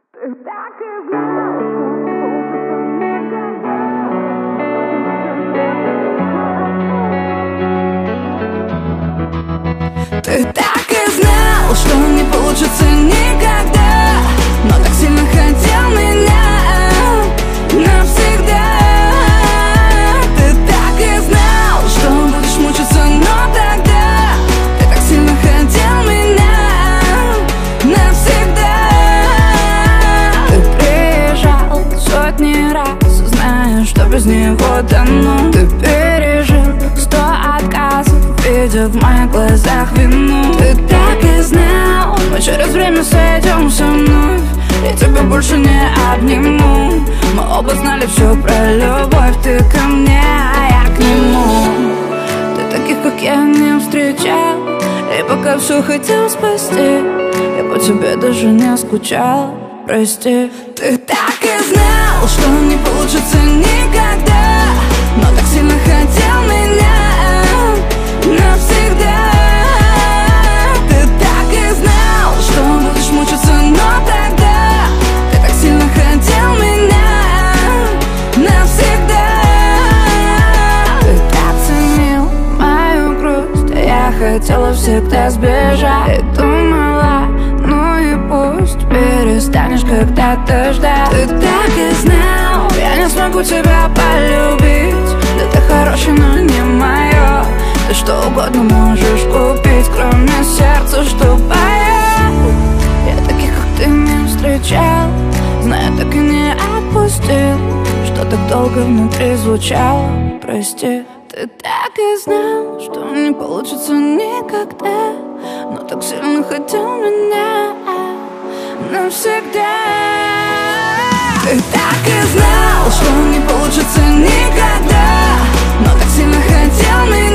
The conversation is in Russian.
Ты так и знал, ты так и знал, что не получится никогда, но так сильно хотел меня навсегда. Ты так и знал, что будешь мучиться, но тогда ты так сильно хотел меня навсегда. Ты приезжал сотни раз, зная, что без него дано. Ты пережил 100 отказов, видя в моих глазах вину. Ты так и знал, мы через время сойдемся вновь, я тебя больше не обниму. Мы оба знали все про любовь, ты ко мне, а я к нему. Ты таких, как я, не встречал, и пока все хотел спасти, я по тебе даже не скучал, прости. Ты так и знал, что не получится никогда, но так сильно хотел меня навсегда. Ты так и знал, что будешь мучиться, но тогда ты так сильно хотел меня навсегда. Ты так ценил мою грусть, а я хотела всегда сбежать. И думала, ну и пусть перестанешь когда-то ждать. Ты так и знал, я не смогу тебя полюбить. Да ты хороший, но не мое. Ты что угодно можешь купить, кроме сердца, что поет. Я таких, как ты, не встречал, зная, так и не отпустил, что так долго внутри звучало, прости. Ты так и знал, что не получится никогда, но так сильно хотел меня навсегда. Ты так и знал, что не получится никогда, но так сильно хотел меня